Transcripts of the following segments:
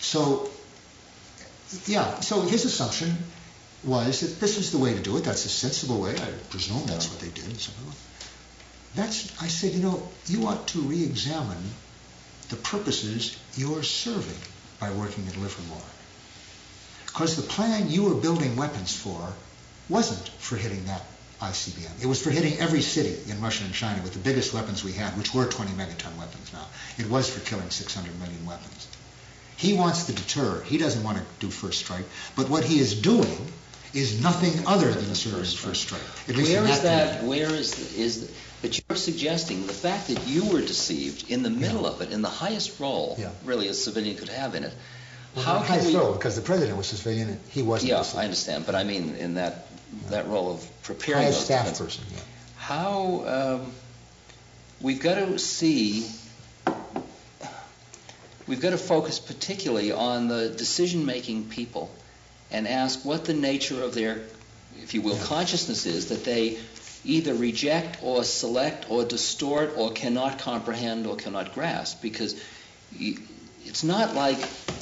So, yeah, so his assumption was that this was the way to do it. That's a sensible way. I presume that's what they did. So I said, you ought to re-examine the purposes you're serving by working at Livermore. Because the plan you were building weapons for wasn't for hitting that ICBM. It was for hitting every city in Russia and China with the biggest weapons we had, which were 20 megaton weapons now. It was for killing 600 million weapons. He wants to deter. He doesn't want to do first strike. But what he is doing is nothing other than serving first strike. At least where is that? Where is but you're suggesting the fact that you were deceived in the middle of it, in the highest role, really, a civilian could have in it. Well, how can we? Because the president was civilian, and he wasn't. Yeah, I understand. But I mean, in that role of preparing those staff person. Yeah. How we've got to see. We've got to focus particularly on the decision-making people and ask what the nature of their, if you will, consciousness is, that they either reject or select or distort or cannot comprehend or cannot grasp. Because it's not like,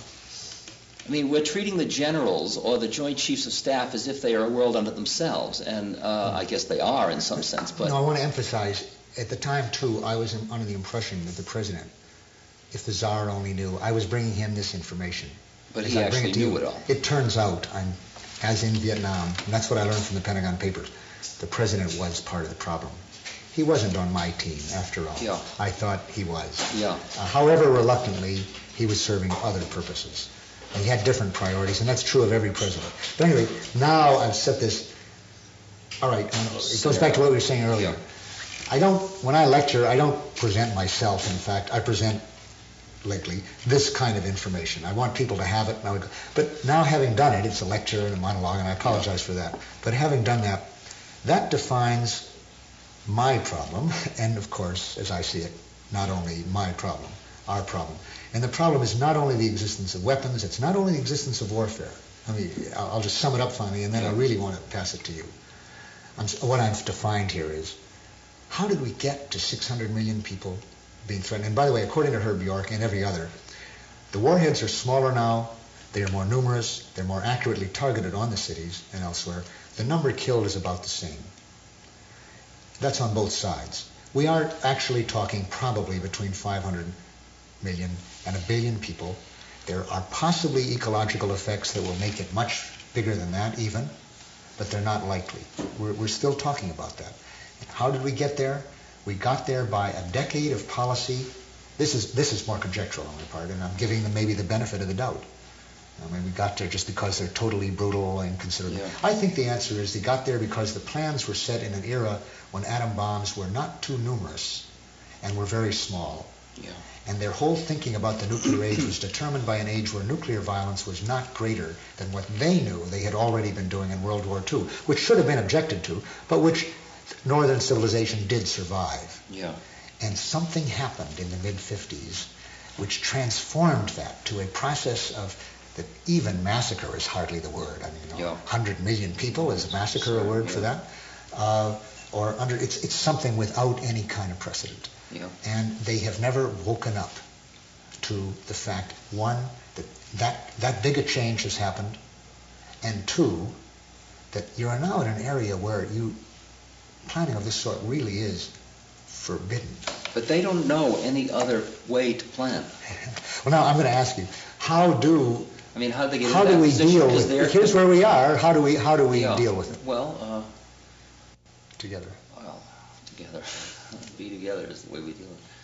I mean, we're treating the generals or the Joint Chiefs of Staff as if they are a world unto themselves, and I guess they are in some sense. But no, I want to emphasize, at the time, too, I was under the impression that the president, if the Tsar only knew, I was bringing him this information. But he actually knew it all. It turns out, as in Vietnam, and that's what I learned from the Pentagon Papers, the president was part of the problem. He wasn't on my team, after all. Yeah. I thought he was. Yeah. However reluctantly, he was serving other purposes. And he had different priorities, and that's true of every president. But anyway, now I've set this, all right, it goes back to what we were saying earlier. Yeah. When I lecture, I don't present myself, in fact. I present lately this kind of information. I want people to have it. But now having done it, it's a lecture and a monologue, and I apologize for that. But having done that, that defines my problem, and of course, as I see it, not only my problem, our problem. And the problem is not only the existence of weapons, it's not only the existence of warfare. I mean, I'll just sum it up finally, and then I really want to pass it to you. What I've defined here is, how did we get to 600 million people being threatened? And by the way, according to Herb York and every other, the warheads are smaller now, they are more numerous, they're more accurately targeted on the cities and elsewhere. The number killed is about the same. That's on both sides. We are actually talking probably between 500 million and 1 billion people. There are possibly ecological effects that will make it much bigger than that even, but they're not likely. We're still talking about that. How did we get there? We got there by a decade of policy. This is more conjectural on my part, and I'm giving them maybe the benefit of the doubt. I mean, we got there just because they're totally brutal and considered. Yeah. I think the answer is they got there because the plans were set in an era when atom bombs were not too numerous and were very small. Yeah. And their whole thinking about the nuclear age was determined by an age where nuclear violence was not greater than what they knew they had already been doing in World War II, which should have been objected to, but which Northern civilization did survive. Yeah. And something happened in the mid-50s which transformed that to a process of that even massacre is hardly the word. I mean, 100 million people, is massacre a word for that? It's something without any kind of precedent. Yeah. And they have never woken up to the fact, one, that big a change has happened, and two, that you are now in an area where planning of this sort really is forbidden. But they don't know any other way to plan. Well, now I'm going to ask you, how do they get how in do that we position? deal with it? Here's where we are. How do we deal with it? Well, together. Well, together. Be together is the way we do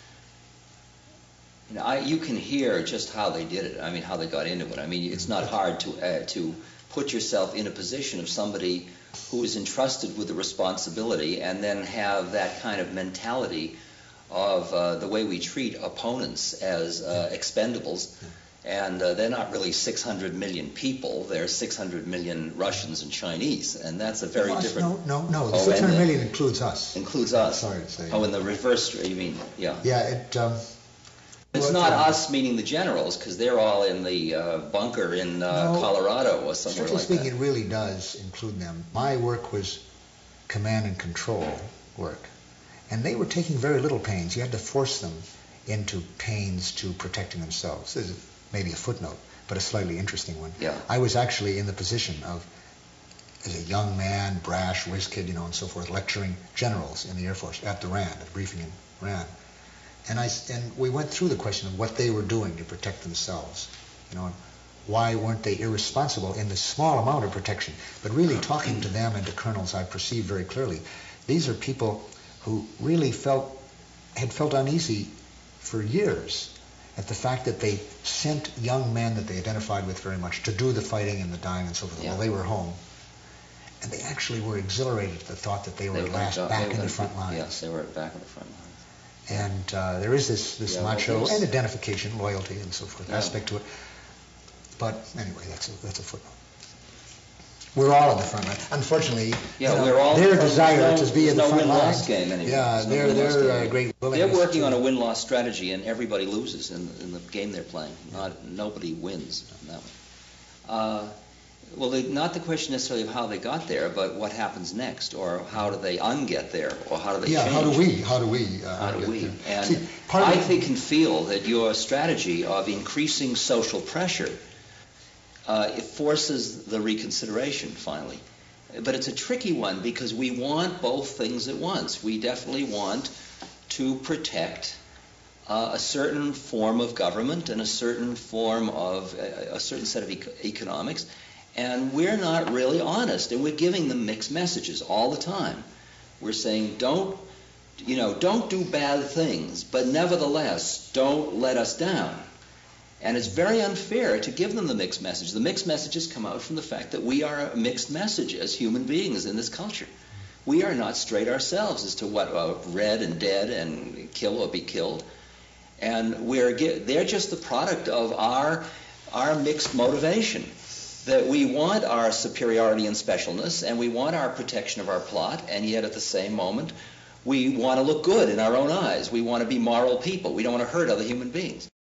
it. You can hear just how they did it. I mean, how they got into it. I mean, it's not hard to put yourself in a position of somebody who is entrusted with the responsibility, and then have that kind of mentality of the way we treat opponents as expendables. And they're not really 600 million people. They're 600 million Russians and Chinese, and that's a very different. No. The 600 million includes us. Includes us. Sorry to say. Oh, in the reverse, you mean? Yeah. Yeah. It's not us, meaning the generals, because they're all in the bunker in Colorado or somewhere like that. Strictly speaking, it really does include them. My work was command and control work, and they were taking very little pains. You had to force them into pains to protecting themselves. This is maybe a footnote. but a slightly interesting one. Yeah. I was actually in the position of, as a young man, brash, whiz kid, and so forth, lecturing generals in the Air Force at the RAND, at a briefing in RAND. And we went through the question of what they were doing to protect themselves, and why weren't they irresponsible in the small amount of protection. But really talking to them and to colonels, I perceived very clearly, these are people who really had felt uneasy for years at the fact that they sent young men that they identified with very much to do the fighting and the dying and so forth while they were home. And they actually were exhilarated at the thought that they were back in the front lines. Yes, they were back in the front lines. And there is this macho and identification, loyalty and so forth aspect to it. But anyway, that's a footnote. We're all on the front line. Unfortunately, we're all their desire to be in the front line. win-loss game anyway. Yeah, they're great. They're working on a win-loss strategy, and everybody loses in the game they're playing. Nobody wins on that one. Well, not the question necessarily of how they got there, but what happens next, or how do they unget there, or how do they change? How do we? And See, I can feel that your strategy of increasing social pressure, it forces the reconsideration finally. But it's a tricky one because we want both things at once. We definitely want to protect a certain form of government and a certain form of a certain set of economics. And we're not really honest, and we're giving them mixed messages all the time. We're saying, don't do bad things, but nevertheless, don't let us down. And it's very unfair to give them the mixed message. The mixed messages come out from the fact that we are a mixed message as human beings in this culture. We are not straight ourselves as to what red and dead and kill or be killed. And they're just the product of our mixed motivation. That we want our superiority and specialness, and we want our protection of our plot, and yet at the same moment, we want to look good in our own eyes. We want to be moral people. We don't want to hurt other human beings.